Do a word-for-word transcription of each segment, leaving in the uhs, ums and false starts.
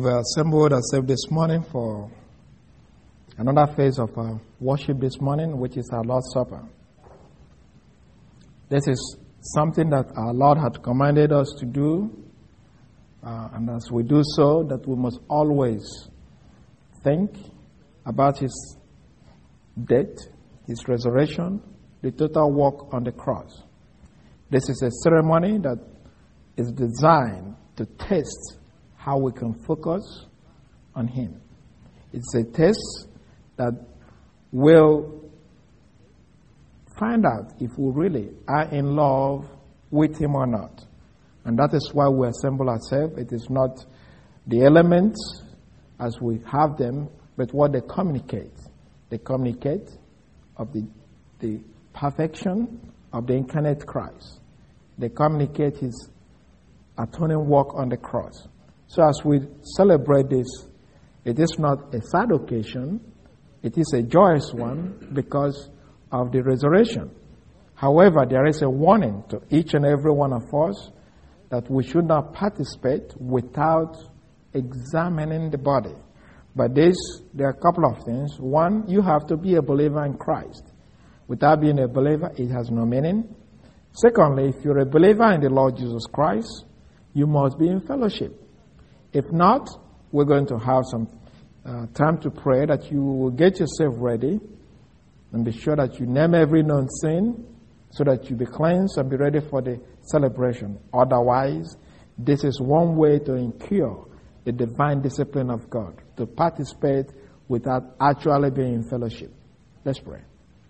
We've assembled ourselves this morning for another phase of our worship this morning, which is our Lord's Supper. This is something that our Lord had commanded us to do, uh, and as we do so, that we must always think about His death, His resurrection, the total work on the cross. This is a ceremony that is designed to test how we can focus on Him. It's a test that will find out if we really are in love with Him or not. And that is why we assemble ourselves. It is not the elements as we have them, but what they communicate. They communicate of the, the perfection of the incarnate Christ. They communicate His atoning work on the cross. So as we celebrate this, it is not a sad occasion, it is a joyous one because of the resurrection. However, there is a warning to each and every one of us that we should not participate without examining the body. But this, there are a couple of things. One, you have to be a believer in Christ. Without being a believer, it has no meaning. Secondly, if you're a believer in the Lord Jesus Christ, you must be in fellowship. If not, we're going to have some uh, time to pray that you will get yourself ready and be sure that you name every known sin so that you be cleansed and be ready for the celebration. Otherwise, this is one way to incur the divine discipline of God, to participate without actually being in fellowship. Let's pray.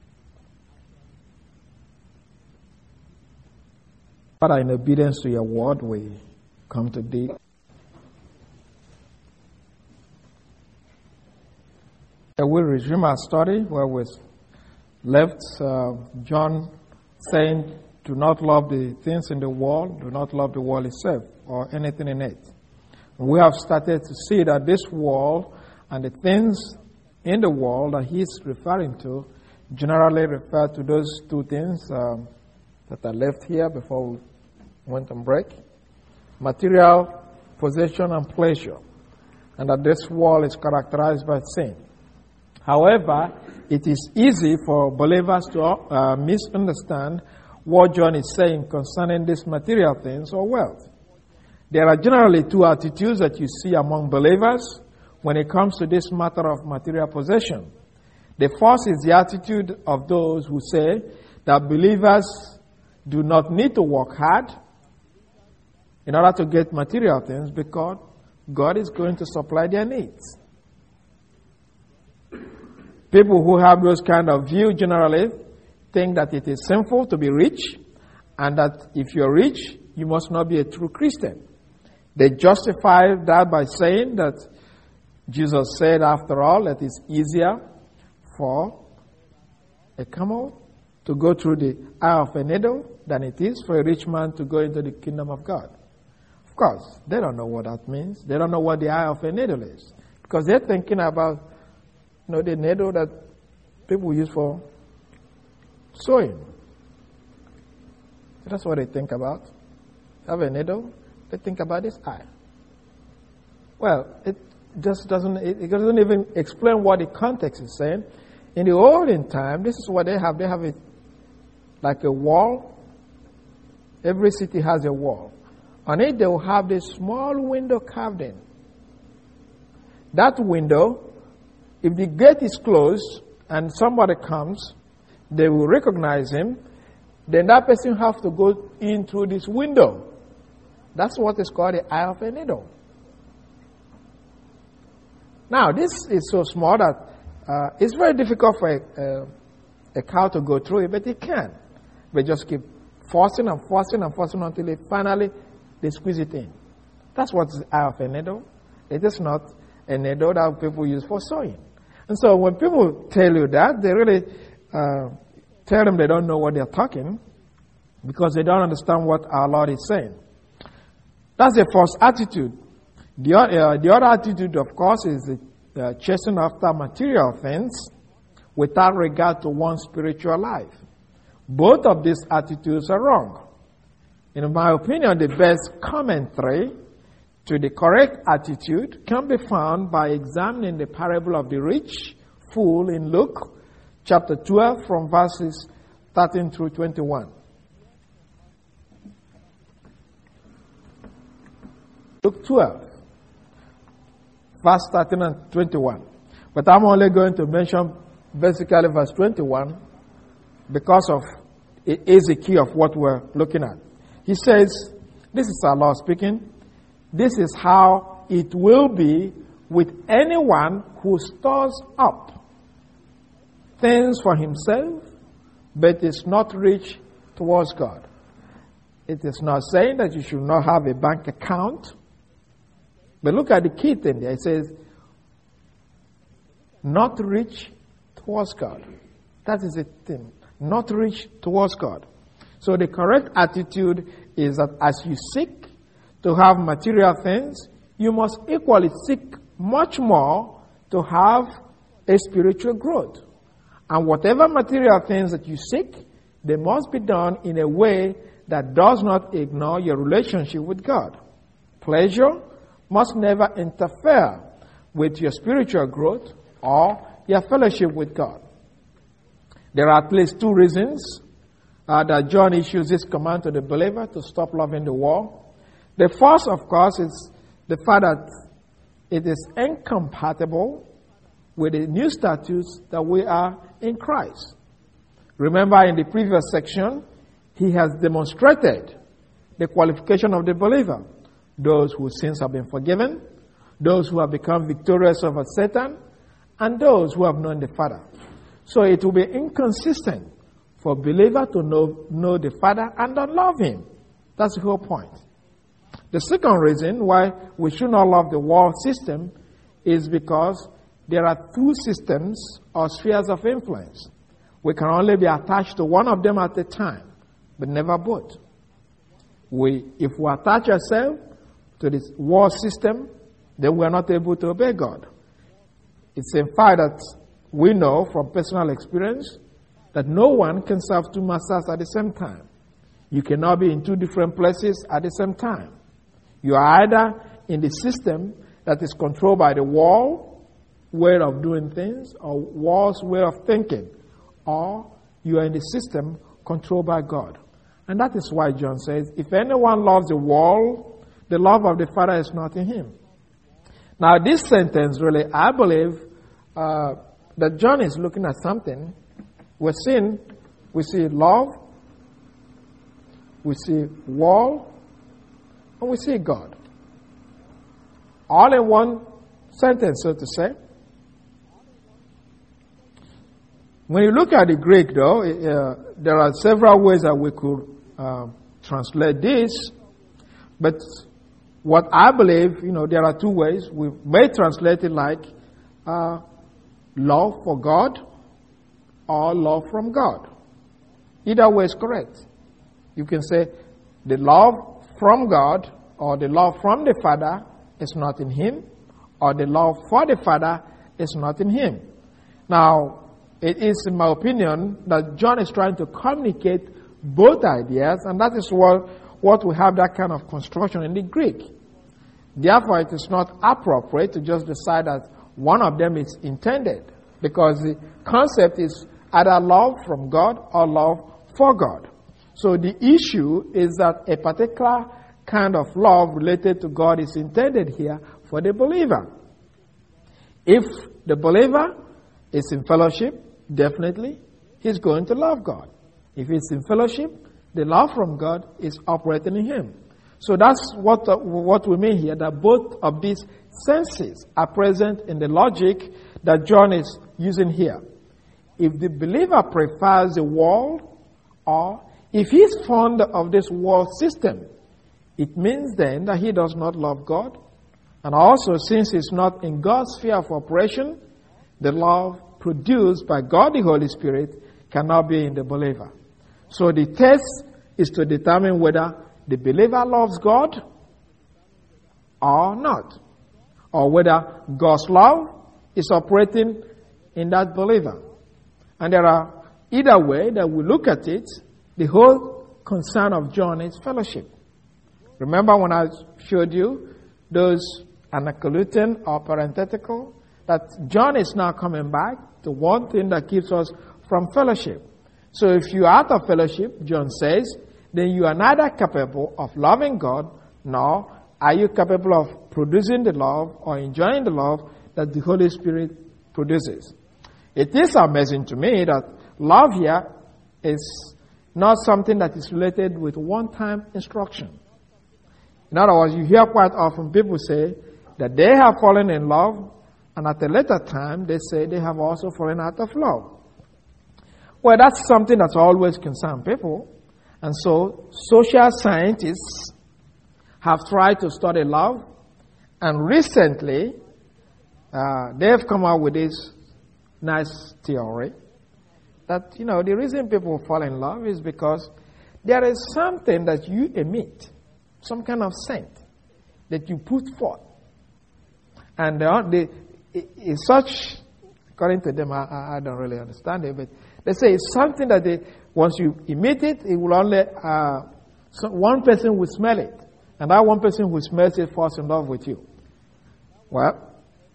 Father, in obedience to your word, we come to thee. We'll resume our study where we left uh, John saying, do not love the things in the world, do not love the world itself or anything in it. And we have started to see that this world and the things in the world that he's referring to generally refer to those two things um, that are left here before we went on break. Material possession and pleasure. And that this world is characterized by sin. However, it is easy for believers to uh, misunderstand what John is saying concerning these material things or wealth. There are generally two attitudes that you see among believers when it comes to this matter of material possession. The first is the attitude of those who say that believers do not need to work hard in order to get material things because God is going to supply their needs. People who have those kind of view generally think that it is sinful to be rich and that if you're rich, you must not be a true Christian. They justify that by saying that Jesus said, after all, that it's easier for a camel to go through the eye of a needle than it is for a rich man to go into the kingdom of God. Of course, they don't know what that means. They don't know what the eye of a needle is because they're thinking about You know, the needle that people use for sewing. That's what they think about. Have a needle, they think about this eye. Well, it just doesn't, it, it doesn't even explain what the context is saying. In the olden time, this is what they have. They have it like a wall. Every city has a wall. On it, they will have this small window carved in. That window, if the gate is closed and somebody comes, they will recognize him, then that person has to go in through this window. That's what is called the eye of a needle. Now, this is so small that uh, it's very difficult for a, uh, a cow to go through it, but it can. They just keep forcing and forcing and forcing until it finally, they squeeze it in. That's what's the eye of a needle. It is not a needle that people use for sewing. And so when people tell you that, they really uh, tell them they don't know what they're talking because they don't understand what our Lord is saying. That's the first attitude. The, uh, the other attitude, of course, is the, uh, chasing after material things without regard to one's spiritual life. Both of these attitudes are wrong. In my opinion, the best commentary to the correct attitude can be found by examining the parable of the rich fool in Luke chapter twelve from verses thirteen through twenty-one. Luke twelve, verse thirteen and twenty-one. But I'm only going to mention basically verse twenty-one because of it is the key of what we're looking at. He says, this is our Lord speaking, this is how it will be with anyone who stores up things for himself, but is not rich towards God. It is not saying that you should not have a bank account. But look at the key thing there. It says, not rich towards God. That is the thing. Not rich towards God. So the correct attitude is that as you seek to have material things, you must equally seek much more to have a spiritual growth. And whatever material things that you seek, they must be done in a way that does not ignore your relationship with God. Pleasure must never interfere with your spiritual growth or your fellowship with God. There are at least two reasons uh, that John issues this command to the believer to stop loving the world. The first, of course, is the fact that it is incompatible with the new status that we are in Christ. Remember in the previous section, he has demonstrated the qualification of the believer. Those whose sins have been forgiven, those who have become victorious over Satan, and those who have known the Father. So it will be inconsistent for a believer to know, know the Father and not love him. That's the whole point. The second reason why we should not love the world system is because there are two systems or spheres of influence. We can only be attached to one of them at a time, but never both. We, if we attach ourselves to this world system, then we are not able to obey God. It's in fact that we know from personal experience that no one can serve two masters at the same time. You cannot be in two different places at the same time. You are either in the system that is controlled by the world way of doing things or world's way of thinking, or you are in the system controlled by God. And that is why John says, if anyone loves the world, the love of the Father is not in him. Now this sentence really, I believe uh, that John is looking at something. We're seeing, we see love, we see world, and we see God. All in one sentence, so to say. When you look at the Greek, though, uh, there are several ways that we could uh, translate this. But what I believe, you know, there are two ways. We may translate it like uh, love for God or love from God. Either way is correct. You can say the love from God or the love from the Father is not in him, or the love for the Father is not in him. Now, it is, in my opinion, that John is trying to communicate both ideas, and that is what, what we have that kind of construction in the Greek. Therefore, it is not appropriate to just decide that one of them is intended, because the concept is either love from God or love for God. So the issue is that a particular kind of love related to God is intended here for the believer. If the believer is in fellowship, definitely he's going to love God. If he's in fellowship, the love from God is operating in him. So that's what uh, what we mean here, that both of these senses are present in the logic that John is using here. If the believer prefers the world, or if he's fond of this world system, it means then that he does not love God. And also, since he's not in God's sphere of operation, the love produced by God the Holy Spirit cannot be in the believer. So the test is to determine whether the believer loves God or not, or whether God's love is operating in that believer. And there are either way that we look at it, the whole concern of John is fellowship. Remember when I showed you those anacolutin or parenthetical, that John is now coming back to one thing that keeps us from fellowship. So if you are out of fellowship, John says, then you are neither capable of loving God, nor are you capable of producing the love or enjoying the love that the Holy Spirit produces. It is amazing to me that love here is not something that is related with one-time instruction. In other words, you hear quite often people say that they have fallen in love, and at a later time they say they have also fallen out of love. Well, that's something that's always concerned people. And so social scientists have tried to study love, and recently uh, they've come out with this nice theory that, you know, the reason people fall in love is because there is something that you emit, some kind of scent that you put forth. And uh, they, it, it's such, according to them, I, I don't really understand it, but they say it's something that they, once you emit it, it will only, uh, so one person will smell it. And that one person who smells it falls in love with you. Well,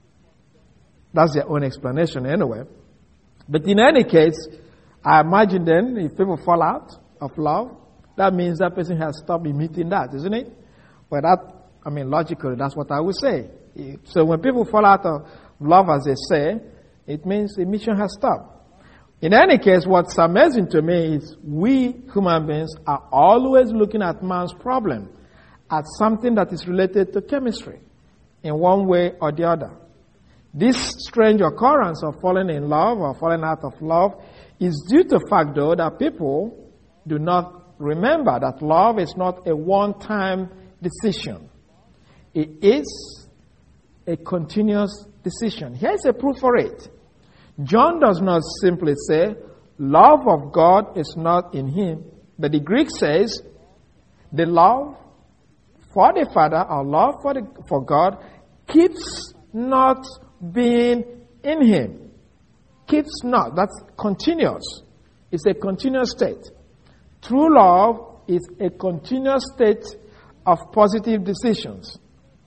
that's their own explanation anyway. But in any case, I imagine then if people fall out of love, that means that person has stopped emitting that, isn't it? Well, that, I mean, logically, that's what I would say. So when people fall out of love, as they say, it means emission has stopped. In any case, what's amazing to me is we human beings are always looking at man's problem as something that is related to chemistry in one way or the other. This strange occurrence of falling in love or falling out of love is due to the fact, though, that people do not remember that love is not a one-time decision. It is a continuous decision. Here's a proof for it. John does not simply say, love of God is not in him, but the Greek says, the love for the Father or love for, the, for God keeps not being in him. Keeps not. That's continuous. It's a continuous state. True love is a continuous state of positive decisions.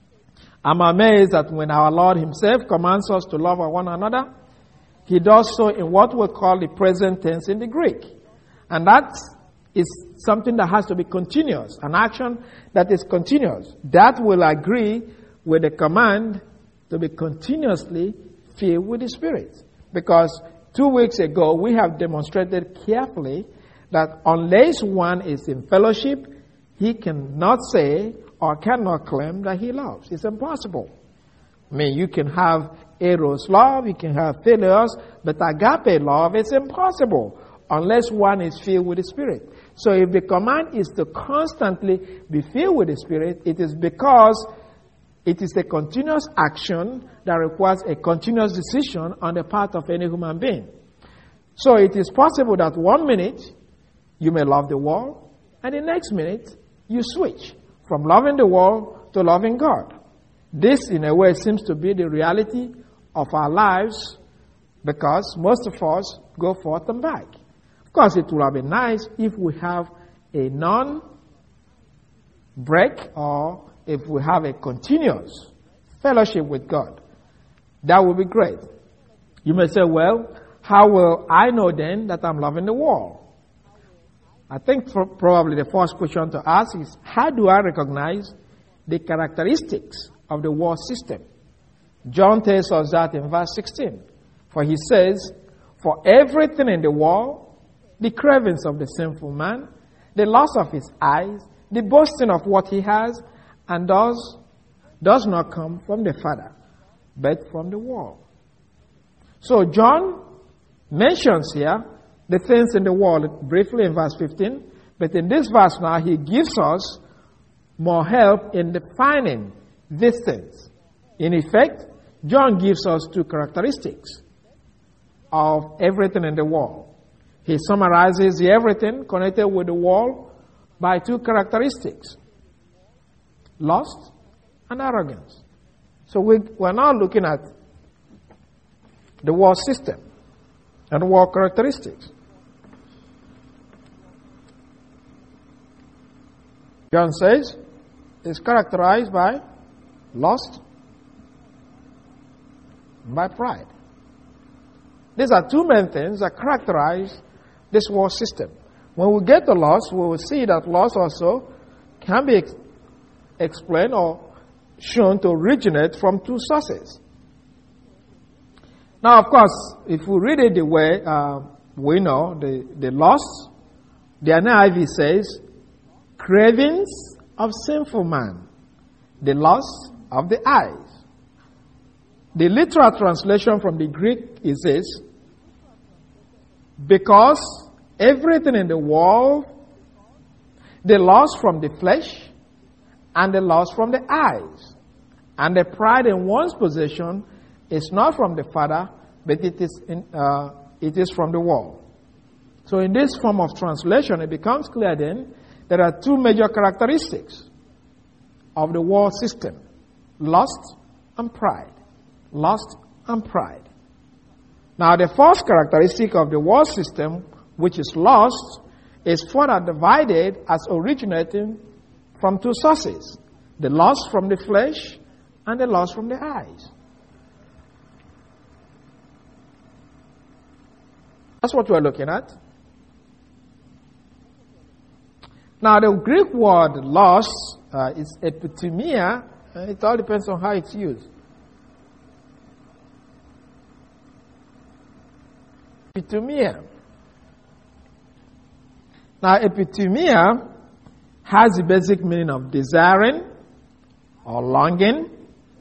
I'm amazed that when our Lord himself commands us to love one another, he does so in what we call the present tense in the Greek. And that is something that has to be continuous, an action that is continuous. That will agree with the command to be continuously filled with the Spirit. Because two weeks ago, we have demonstrated carefully that unless one is in fellowship, he cannot say or cannot claim that he loves. It's impossible. I mean, you can have eros love, you can have phileos, but agape love is impossible unless one is filled with the Spirit. So if the command is to constantly be filled with the Spirit, it is because it is a continuous action that requires a continuous decision on the part of any human being. So it is possible that one minute you may love the world, and the next minute you switch from loving the world to loving God. This, in a way, seems to be the reality of our lives because most of us go forth and back. Of course, it would have been nice if we have a non-break or if we have a continuous fellowship with God. That would be great. You may say, well, how will I know then that I'm loving the world? I think for probably the first question to ask is, how do I recognize the characteristics of the world system? John tells us that in verse sixteen. For he says, for everything in the world, the cravings of the sinful man, the loss of his eyes, the boasting of what he has, and does, does not come from the Father, but from the world. So John mentions here the things in the world briefly in verse fifteen, but in this verse now he gives us more help in defining these things. In effect, John gives us two characteristics of everything in the world. He summarizes the everything connected with the world by two characteristics: lust and arrogance. So we, we're now looking at the world system and world characteristics. John says it's characterized by Lust, by pride. These are two main things that characterize this world system. When we get to lust, we will see that lust also can be ex- explained or shown to originate from two sources. Now, of course, if we read it the way uh, we know, the, the lust, the N I V says, cravings of sinful man, the lust of the eyes. The literal translation from the Greek is this: because everything in the world, the lust from the flesh and the lust from the eyes, and the pride in one's possession is not from the Father, but it is in, uh, it is from the world. So in this form of translation, it becomes clear then there are two major characteristics of the world system: lust and pride. Lust and pride. Now, the first characteristic of the world system, which is lust, is further divided as originating from two sources: the lust from the flesh and the lust from the eyes. That's what we're looking at. Now, the Greek word lust uh, is epithumia. Uh, it all depends on how it's used. Epithumia. Now, epithumia has the basic meaning of desiring or longing.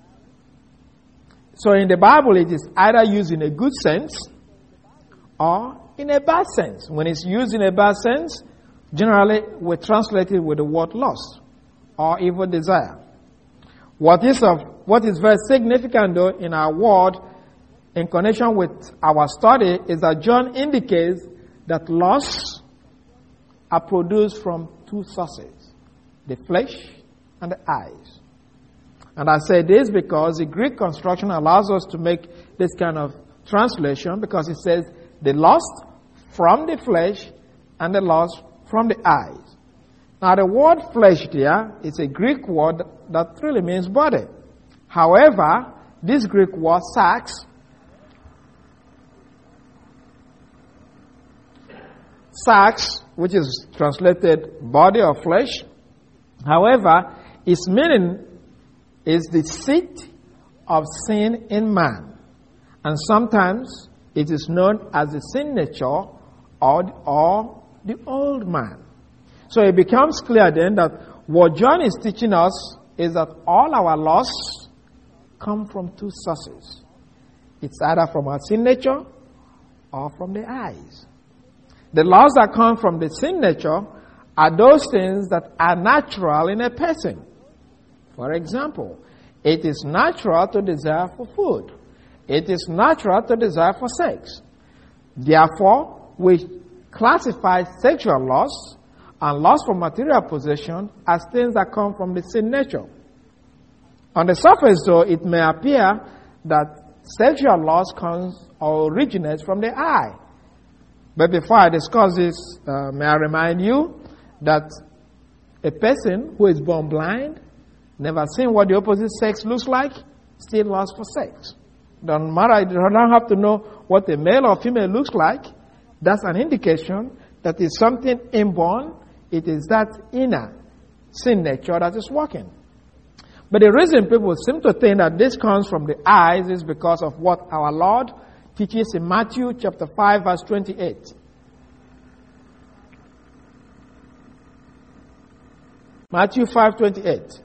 So, in the Bible, it is either used in a good sense or in a bad sense. When it's used in a bad sense, generally we translate it with the word lust or evil desire. What is of what is very significant, though, in our word, in connection with our study, is that John indicates that lusts are produced from two sources: the flesh and the eyes. And I say this because the Greek construction allows us to make this kind of translation, because it says the lust from the flesh and the lust from the eyes. Now, the word flesh there is a Greek word that really means body. However, this Greek word sarx, sarx, which is translated body or flesh, however, its meaning is the seat of sin in man. And sometimes it is known as the sin nature or, or the old man. So it becomes clear then that what John is teaching us is that all our lusts come from two sources. It's either from our sin nature or from the eyes. The lusts that come from the sin nature are those things that are natural in a person. For example, it is natural to desire for food. It is natural to desire for sex. Therefore, we classify sexual lust and lust for material possession as things that come from the sin nature. On the surface, though, it may appear that sexual lust comes or originates from the eye. But before I discuss this, uh, may I remind you that a person who is born blind, never seen what the opposite sex looks like, still lusts for sex. Don't matter, you don't have to know what a male or female looks like. That's an indication that it's something inborn. It is that inner sin nature that is working. But the reason people seem to think that this comes from the eyes is because of what our Lord teaches in Matthew chapter five, verse twenty-eight. Matthew five, twenty-eight.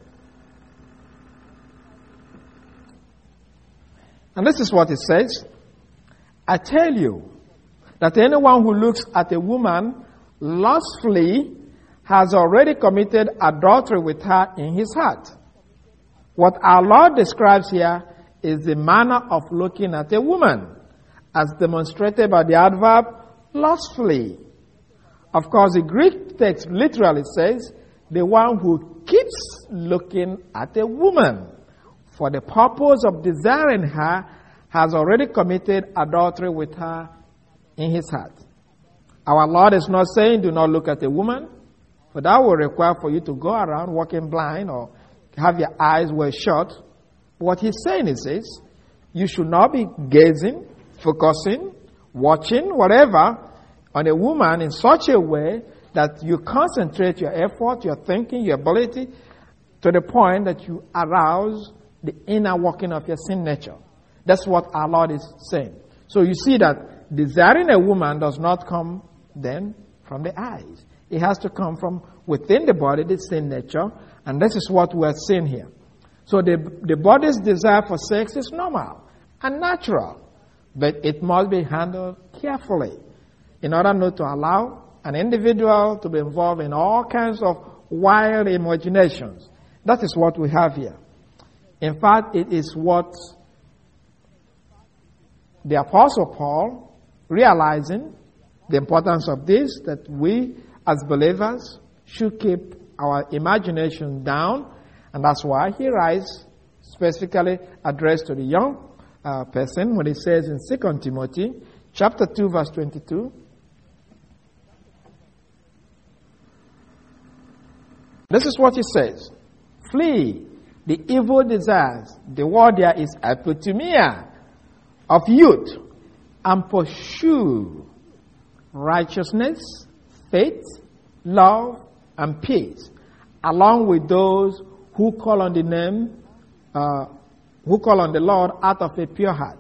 And this is what it says: I tell you that anyone who looks at a woman lustfully has already committed adultery with her in his heart. What our Lord describes here is the manner of looking at a woman, as demonstrated by the adverb lustfully. Of course, the Greek text literally says, the one who keeps looking at a woman for the purpose of desiring her has already committed adultery with her in his heart. Our Lord is not saying do not look at a woman, for that will require for you to go around walking blind or have your eyes well shut what he's saying is this: you should not be gazing, focusing, watching, whatever, on a woman in such a way that you concentrate your effort, your thinking, your ability to the point that you arouse the inner working of your sin nature. That's what our Lord is saying. So you see that desiring a woman does not come then from the eyes. It has to come from within the body, the sin nature, and this is what we are seeing here. So the, the body's desire for sex is normal and natural, but it must be handled carefully in order not to allow an individual to be involved in all kinds of wild imaginations. That is what we have here. In fact, it is what the Apostle Paul, realizing the importance of this, that we as believers should keep our imagination down, and that's why he writes specifically addressed to the young uh, person when he says in Second Timothy chapter two verse twenty-two, this is what he says: flee the evil desires. The word there is apotimia, of youth, and pursue righteousness, faith, love, and peace, along with those who call on the name, uh, who call on the Lord out of a pure heart.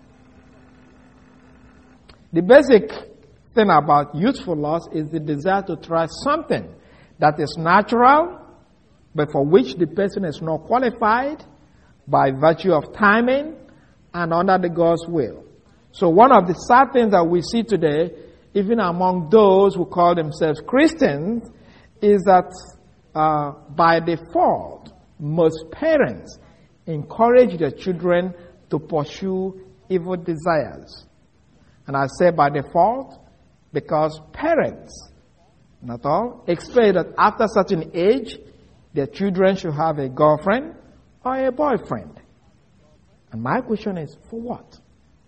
The basic thing about youthful lust is the desire to try something that is natural, but for which the person is not qualified by virtue of timing and under the God's will. So one of the sad things that we see today, even among those who call themselves Christians, is that uh, by default, most parents encourage their children to pursue evil desires. And I say by default because parents, not all, expect that after a certain age, their children should have a girlfriend or a boyfriend. And my question is, for what?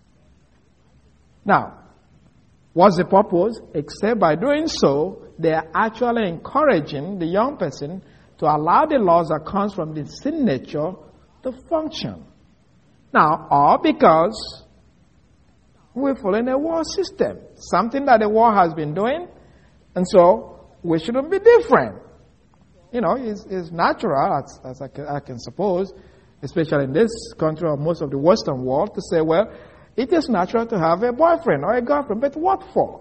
Now, what's the purpose? Except by doing so, they are actually encouraging the young person to allow the laws that comes from the sin nature to function. Now, all because we're following a war system, something that the war has been doing, and so we shouldn't be different. You know, it's, it's natural, as, as I, can, I can suppose, especially in this country or most of the Western world, to say, well, it is natural to have a boyfriend or a girlfriend, but what for?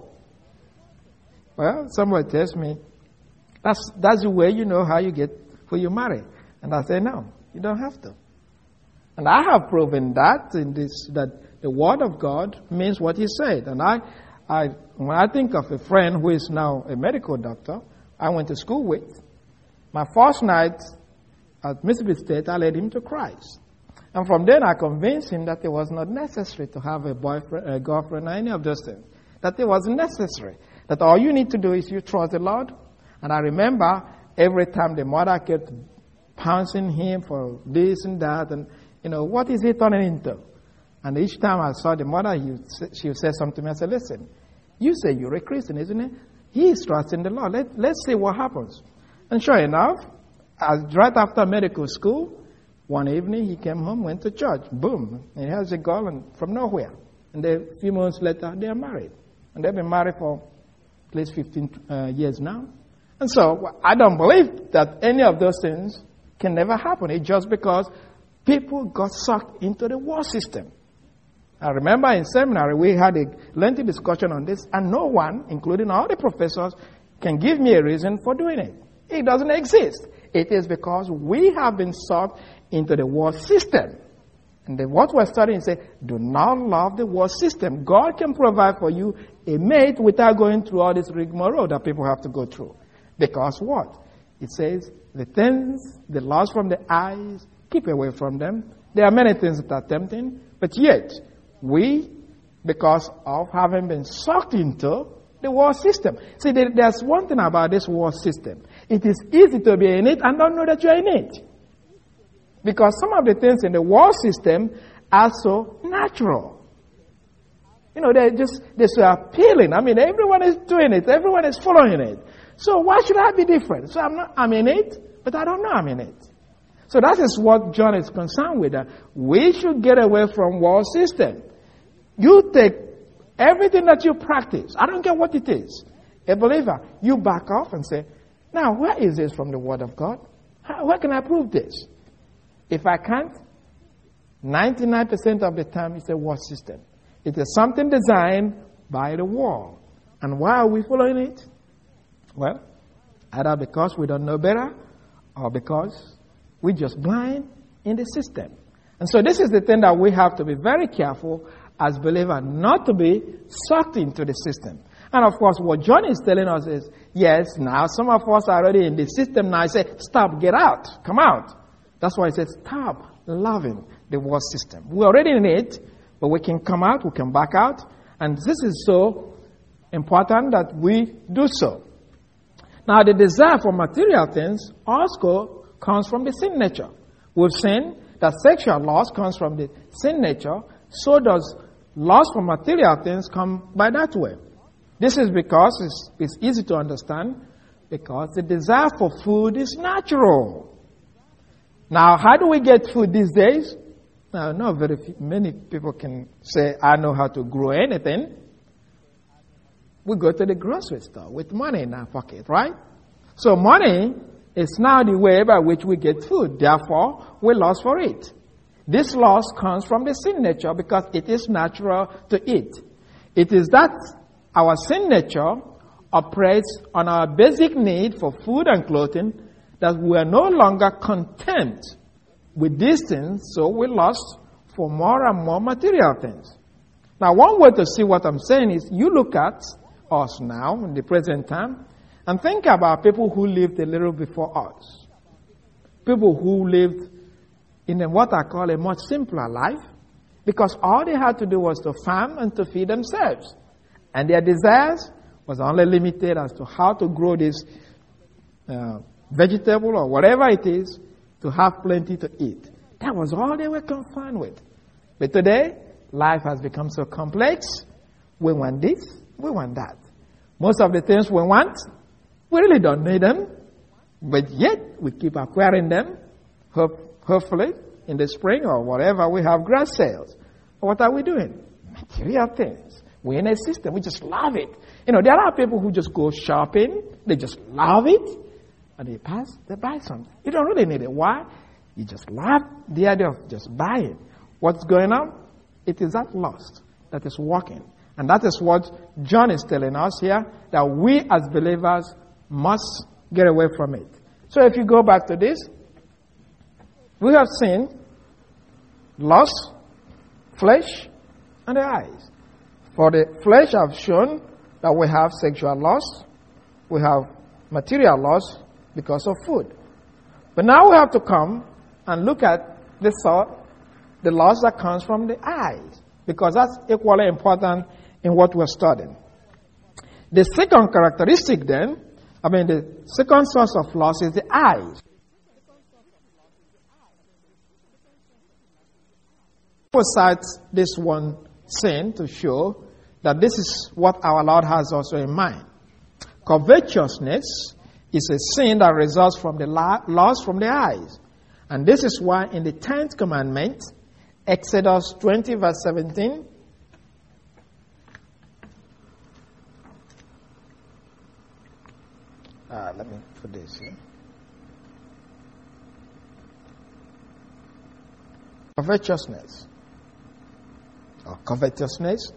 Well, somebody tells me, that's, that's the way you know how you get who you marry. And I say, no, you don't have to. And I have proven that in this, that the Word of God means what He said. And I, I, when I think of a friend who is now a medical doctor, I went to school with, my first night at Mississippi State, I led him to Christ. And from then I convinced him that it was not necessary to have a boyfriend, a girlfriend, or any of those things. That it wasn't necessary. That all you need to do is you trust the Lord. And I remember every time the mother kept pouncing him for this and that, and, you know, what is he turning into? And each time I saw the mother, he would say, she would say something to me. I said, listen, you say you're a Christian, isn't it? He is trusting the Lord. Let, let's see what happens. And sure enough, as right after medical school, one evening he came home, went to church. Boom. And he has a girl and from nowhere. And then a few months later, they are married. And they've been married for at least fifteen uh, years now. And so I don't believe that any of those things can never happen. It's just because people got sucked into the war system. I remember in seminary we had a lengthy discussion on this, and no one, including all the professors, can give me a reason for doing it. It doesn't exist. It is because we have been sucked into the world system. And then what we're studying is, do not love the world system. God can provide for you a mate without going through all this rigmarole that people have to go through. Because what? It says, the things, the lust from the eyes, keep away from them. There are many things that are tempting, but yet, we, because of having been sucked into the world system. See, there's one thing about this world system. It is easy to be in it and not know that you're in it. Because some of the things in the world system are so natural. You know, they're just, they're so appealing. I mean, everyone is doing it. Everyone is following it. So why should I be different? So I'm not, I'm in it, but I don't know I'm in it. So that is what John is concerned with. That we should get away from world system. You take everything that you practice, I don't care what it is, a believer, you back off and say, now where is this from the Word of God? How, where can I prove this? If I can't, ninety-nine percent of the time it's a world system. It is something designed by the world. And why are we following it? Well, either because we don't know better or because we're just blind in the system. And so this is the thing that we have to be very careful as believers not to be sucked into the system. And of course, what John is telling us is, yes, now some of us are already in the system now. I say, stop, get out, come out. That's why I said, stop loving the world system. We're already in it, but we can come out, we can back out. And this is so important that we do so. Now, the desire for material things also comes from the sin nature. We've seen that sexual lust comes from the sin nature. So does lust for material things come by that way. This is because it's, it's easy to understand, because the desire for food is natural. Now, how do we get food these days? Now, not very few, many people can say, I know how to grow anything. We go to the grocery store with money in our pocket, right? So money is now the way by which we get food. Therefore, we lust for it. This lust comes from the sin nature because it is natural to eat. It is that our sin nature operates on our basic need for food and clothing, that we are no longer content with these things, so we lust for more and more material things. Now, one way to see what I'm saying is, you look at us now in the present time and think about people who lived a little before us. People who lived in a, what I call a much simpler life, because all they had to do was to farm and to feed themselves. And their desires was only limited as to how to grow this uh, vegetable or whatever it is to have plenty to eat. That was all they were confined with. But today, life has become so complex. We want this, we want that. Most of the things we want, we really don't need them, but yet we keep acquiring them. Hope, hopefully, in the spring or whatever, we have grass sales. What are we doing? Material things. We're in a system. We just love it. You know, there are people who just go shopping. They just love it. And they pass, they buy something. You don't really need it. Why? You just love the idea of just buying. What's going on? It is that lust that is working. And that is what John is telling us here, that we as believers must get away from it. So if you go back to this, we have seen lust, flesh, and the eyes. For the flesh, I've shown that we have sexual lust, we have material lust because of food. But now we have to come and look at the thought, the lust that comes from the eyes, because that's equally important in what we're studying. The second characteristic then, I mean the second source of lust is the eyes. Besides this one sin to show that this is what our Lord has also in mind. Covetousness is a sin that results from the lust from the eyes. And this is why in the tenth commandment, Exodus twenty verse seventeen, uh, let me put this here. Covetousness. Or covetousness.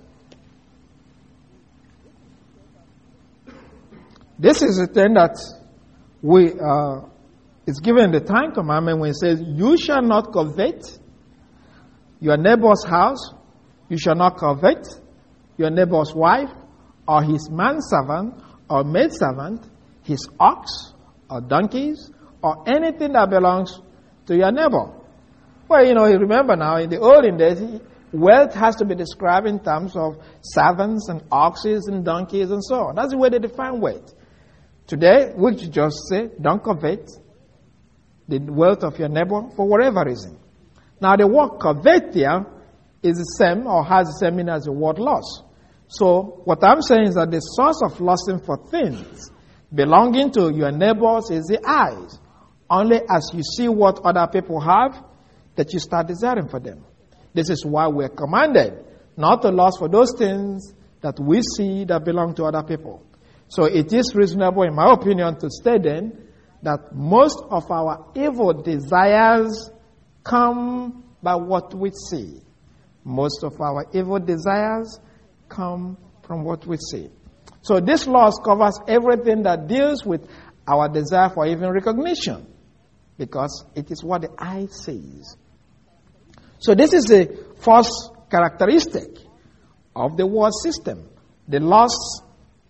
This is the thing that we uh, is given in the Ten Commandments when it says, you shall not covet your neighbor's house, you shall not covet your neighbor's wife, or his manservant, or maidservant, his ox, or donkeys, or anything that belongs to your neighbor. Well, you know, you remember now, in the olden days, wealth has to be described in terms of servants and oxes and donkeys and so on. That's the way they define wealth. Today, we just say, don't covet the wealth of your neighbor for whatever reason. Now, the word covet here is the same or has the same meaning as the word lust. So, what I'm saying is that the source of lusting for things belonging to your neighbors is the eyes. only as you see what other people have that you start desiring for them. This is why we're commanded not to lust for those things that we see that belong to other people. So it is reasonable, in my opinion, to state then that most of our evil desires come by what we see. Most of our evil desires come from what we see. So this law covers everything that deals with our desire for even recognition, because it is what the eye sees. So this is the first characteristic of the world system. The lust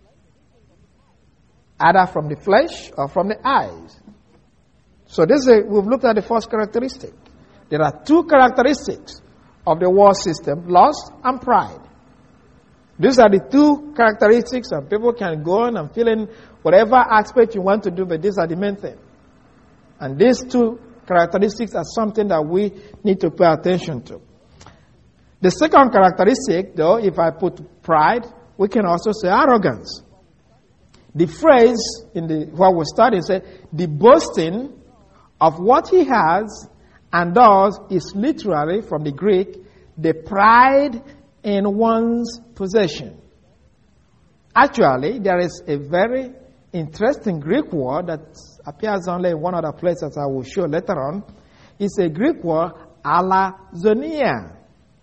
either from the flesh or from the eyes. So this is a, we've looked at the first characteristic. There are two characteristics of the world system, lust and pride. These are the two characteristics, and people can go on and fill in whatever aspect you want to do, but these are the main thing. And these two characteristics are something that we need to pay attention to. The second characteristic, though, if I put pride, we can also say arrogance. The phrase in the what we studied said, the boasting of what he has and does is literally, from the Greek, the pride in one's possession. Actually, there is a very interesting Greek word that appears only in one other place, as I will show later on. It's a Greek word, alazonia.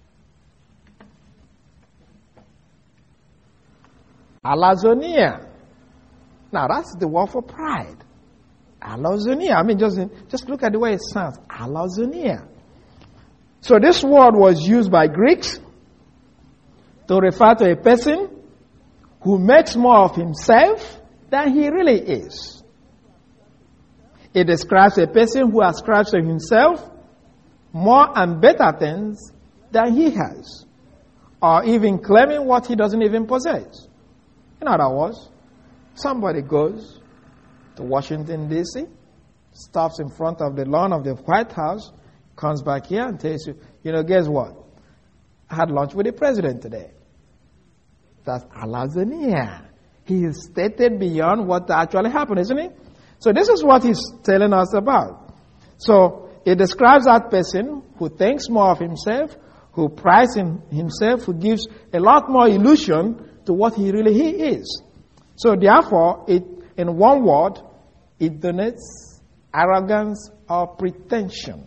Alazonia. Now, that's the word for pride. Alazonia. I mean, just, just look at the way it sounds. Alazonia. So this word was used by Greeks to refer to a person who makes more of himself than he really is. It describes a person who ascribes to himself more and better things than he has, or even claiming what he doesn't even possess. In other words, somebody goes to Washington, D C, stops in front of the lawn of the White House, comes back here and tells you, you know, guess what? I had lunch with the president today. That's alazonia. He is stated beyond what actually happened, isn't it? So this is what he's telling us about. So it describes that person who thinks more of himself, who prides in himself, who gives a lot more illusion to what he really he is. So therefore, it, in one word, it denotes arrogance or pretension.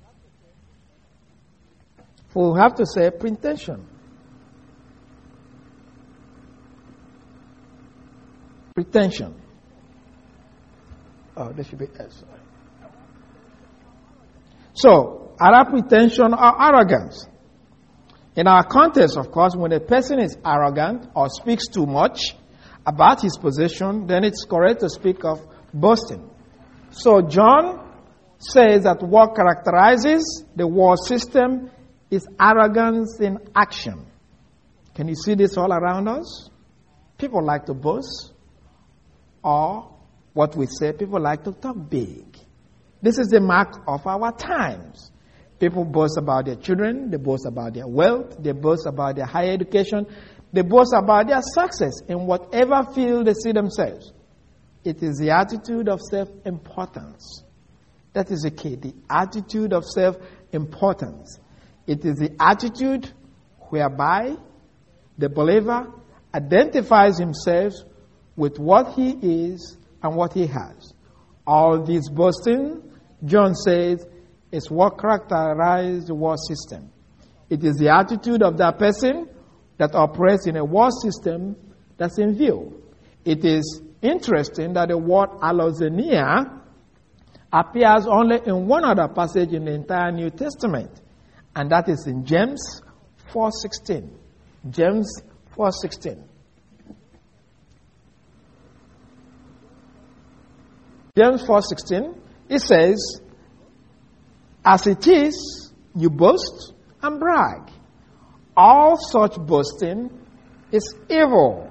We'll have to say pretension. Pretension. Oh, there should be S. So, either pretension or arrogance. In our context, of course, when a person is arrogant or speaks too much about his position, then it's correct to speak of boasting. So John says that what characterizes the world system is arrogance in action. Can you see this all around us? People like to boast, or what we say, people like to talk big. This is the mark of our times. People boast about their children, they boast about their wealth, they boast about their higher education, they boast about their success in whatever field they see themselves. It is the attitude of self-importance. That is the key, the attitude of self-importance. It is the attitude whereby the believer identifies himself with what he is and what he has. All this boasting, John says, is what characterizes the world system. It is the attitude of that person that operates in a world system that's in view. It is interesting that the word alazonia appears only in one other passage in the entire New Testament, and that is in James four sixteen. James four sixteen. James four sixteen, it says, as it is, you boast and brag. All such boasting is evil.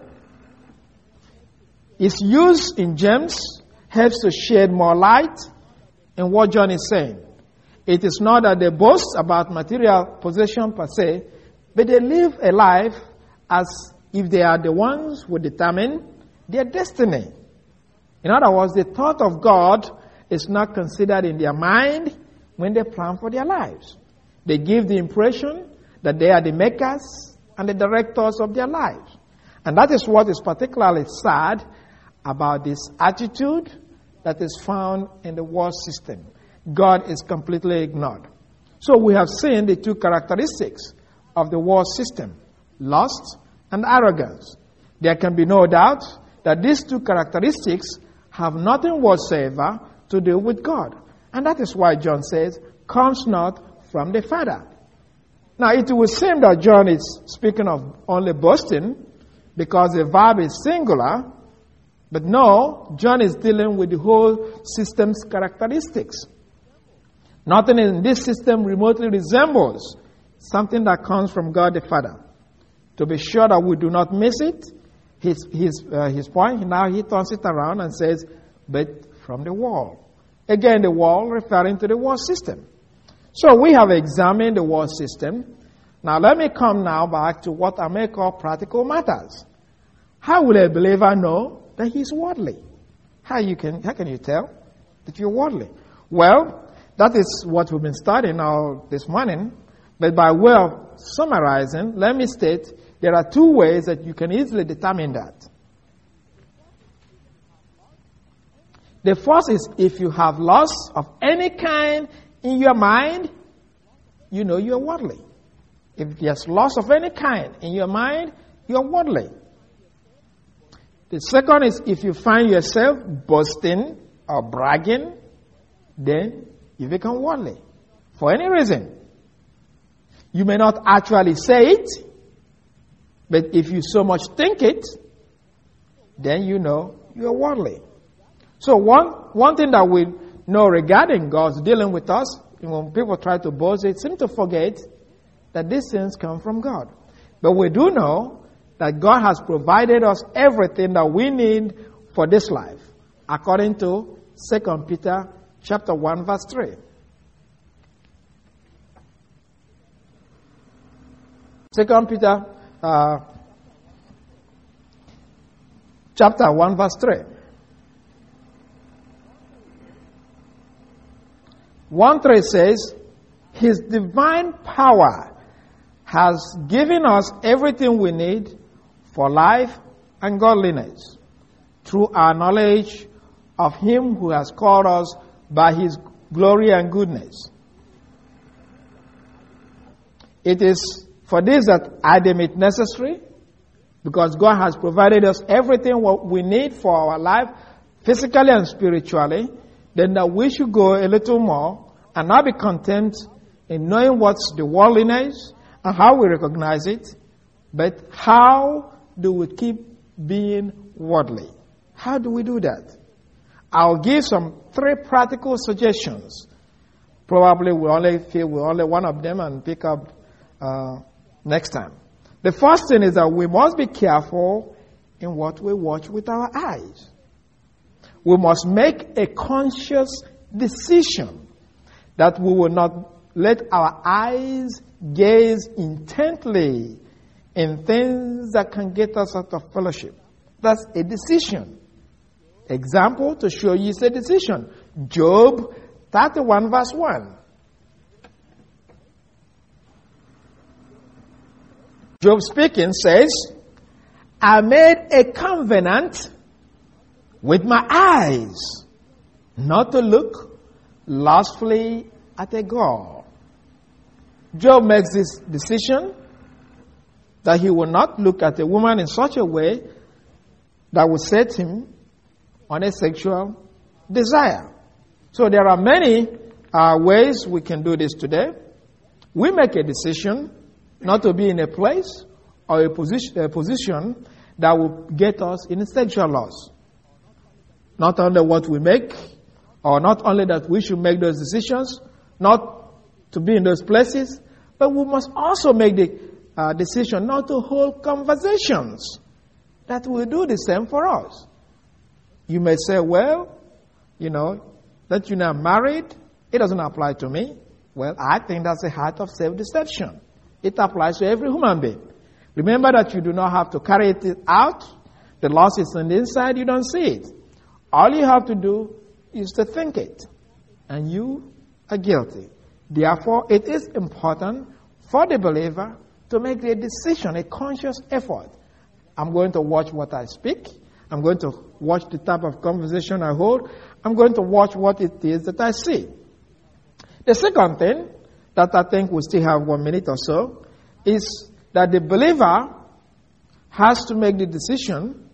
Its use in James helps to shed more light in what John is saying. It is not that they boast about material possession per se, but they live a life as if they are the ones who determine their destiny. In other words, the thought of God is not considered in their mind when they plan for their lives. They give the impression that they are the makers and the directors of their lives. And that is what is particularly sad about this attitude that is found in the world system. God is completely ignored. So we have seen the two characteristics of the world system, lust and arrogance. There can be no doubt that these two characteristics have nothing whatsoever to do with God. And that is why John says, comes not from the Father. Now it would seem that John is speaking of only boasting because the verb is singular, but no, John is dealing with the whole system's characteristics. Nothing in this system remotely resembles something that comes from God the Father. To be sure that we do not miss it, his, his, uh, his point, now he turns it around and says, but from the world. Again, the world referring to the world system. So we have examined the world system. Now let me come now back to what I may call practical matters. How will a believer know that he's worldly? How you can how can you tell that you're worldly? Well, that is what we've been studying now this morning. But by way of summarizing, let me state there are two ways that you can easily determine that. The first is if you have loss of any kind in your mind, you know you're worldly. If there's loss of any kind in your mind, you're worldly. The second is if you find yourself boasting or bragging, then you become worldly. For any reason. You may not actually say it, but if you so much think it, then you know you're worldly. So one, one thing that we know regarding God's dealing with us, when people try to boast, they seem to forget that these things come from God. But we do know that God has provided us everything that we need for this life, according to Second Peter chapter one, verse three. Second Peter uh, chapter one, verse three. one three says, His divine power has given us everything we need for life and godliness through our knowledge of Him who has called us by His glory and goodness. It is for this that I deem it necessary, because God has provided us everything what we need for our life, physically and spiritually, then that we should go a little more and not be content in knowing what's the worldliness and how we recognize it, but how do we keep being worldly? How do we do that? I'll give some three practical suggestions. Probably we only feel we only one of them and pick up uh, next time. The first thing is that we must be careful in what we watch with our eyes. We must make a conscious decision that we will not let our eyes gaze intently in things that can get us out of fellowship. That's a decision. Example to show you it's a decision. Job thirty-one verse one. Job speaking says, I made a covenant with my eyes not to look lustfully at a girl. Job makes this decision that he will not look at a woman in such a way that will set him on a sexual desire. So there are many uh, ways we can do this today. We make a decision not to be in a place or a position, a position that will get us in sexual loss. Not only what we make, or not only that we should make those decisions, not to be in those places, but we must also make the uh, decision not to hold conversations that will do the same for us. You may say, well, you know, that you're not married, it doesn't apply to me. Well, I think that's a heart of self-deception. It applies to every human being. Remember that you do not have to carry it out. The loss is on the inside, you don't see it. All you have to do used to think it, and you are guilty. Therefore, it is important for the believer to make a decision, a conscious effort. I'm going to watch what I speak. I'm going to watch the type of conversation I hold. I'm going to watch what it is that I see. The second thing that I think we still have one minute or so is that the believer has to make the decision,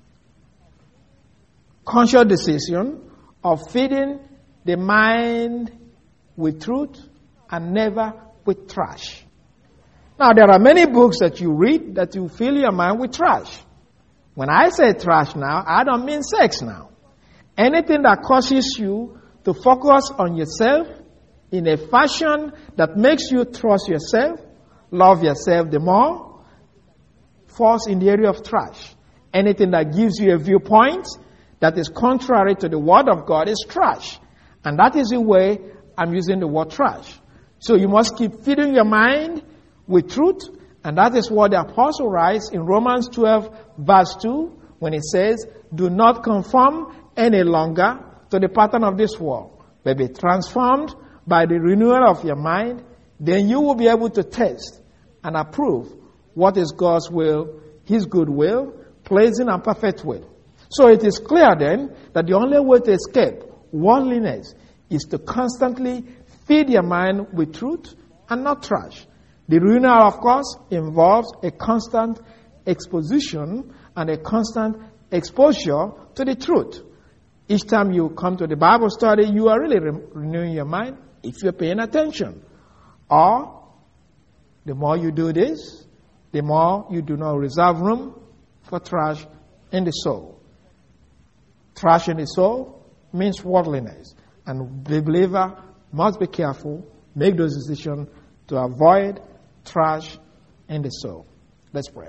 conscious decision, of feeding the mind with truth and never with trash. Now, there are many books that you read that you fill your mind with trash. When I say trash now, I don't mean sex now. Anything that causes you to focus on yourself in a fashion that makes you trust yourself, love yourself the more, falls in the area of trash. Anything that gives you a viewpoint that is contrary to the Word of God is trash. And that is the way I'm using the word trash. So you must keep feeding your mind with truth, and that is what the apostle writes in Romans twelve verse two when it says, do not conform any longer to the pattern of this world, but be transformed by the renewal of your mind. Then you will be able to test and approve what is God's will, His good will, pleasing and perfect will. So it is clear then that the only way to escape worldliness is to constantly feed your mind with truth and not trash. The renewal, of course, involves a constant exposition and a constant exposure to the truth. Each time you come to the Bible study, you are really re- renewing your mind if you're paying attention. Or, the more you do this, the more you do not reserve room for trash in the soul. Trash in the soul means worldliness. And the believer must be careful, make those decisions to avoid trash in the soul. Let's pray.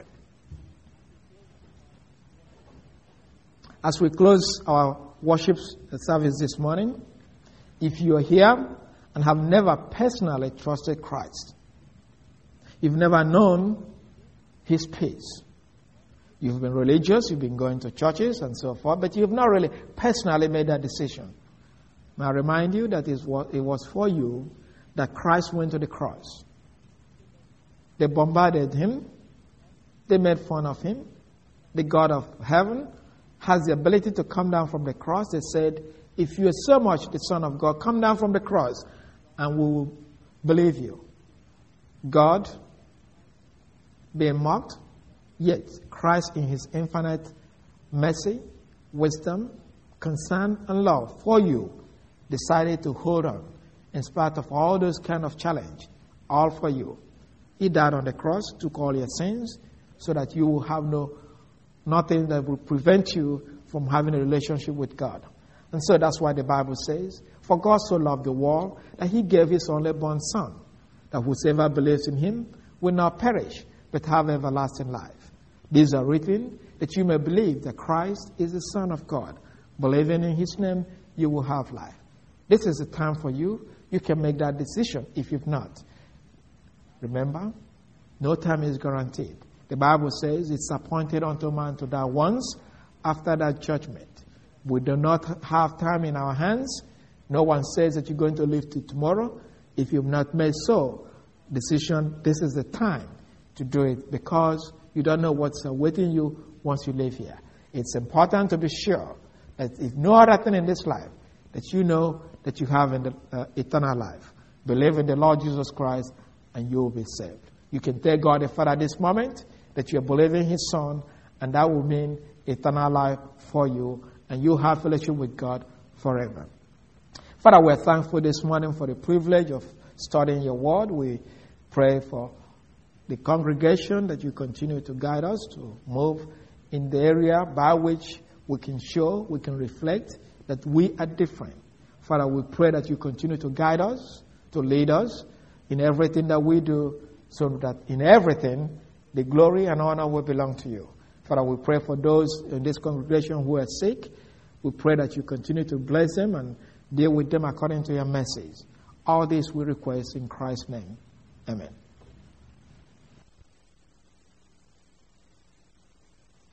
As we close our worship service this morning, if you are here and have never personally trusted Christ, you've never known His peace, you've been religious, you've been going to churches and so forth, but you've not really personally made that decision. May I remind you that it was for you that Christ went to the cross. They bombarded Him. They made fun of Him. The God of heaven has the ability to come down from the cross. They said, if you are so much the Son of God, come down from the cross and we will believe you. God being mocked, yet Christ in His infinite mercy, wisdom, concern, and love for you decided to hold on in spite of all those kind of challenge, all for you. He died on the cross, took all your sins, so that you will have no nothing that will prevent you from having a relationship with God. And so that's why the Bible says, for God so loved the world that He gave His only born Son, that whosoever believes in Him will not perish, but have everlasting life. These are written that you may believe that Christ is the Son of God. Believing in His name, you will have life. This is the time for you. You can make that decision if you've not. Remember, no time is guaranteed. The Bible says it's appointed unto man to die once after that judgment. We do not have time in our hands. No one says that you're going to live till tomorrow. If you've not made so decision, this is the time to do it, because you don't know what's awaiting you once you live here. It's important to be sure that if no other thing in this life, that you know that you have in the uh, eternal life. Believe in the Lord Jesus Christ and you will be saved. You can tell God the Father this moment that you are believing His Son, and that will mean eternal life for you, and you have fellowship with God forever. Father, we're thankful this morning for the privilege of studying your word. We pray for the congregation that you continue to guide us to move in the area by which we can show, we can reflect that we are different. Father, we pray that you continue to guide us, to lead us in everything that we do, so that in everything the glory and honor will belong to you. Father, we pray for those in this congregation who are sick. We pray that you continue to bless them and deal with them according to your mercies. All this we request in Christ's name. Amen.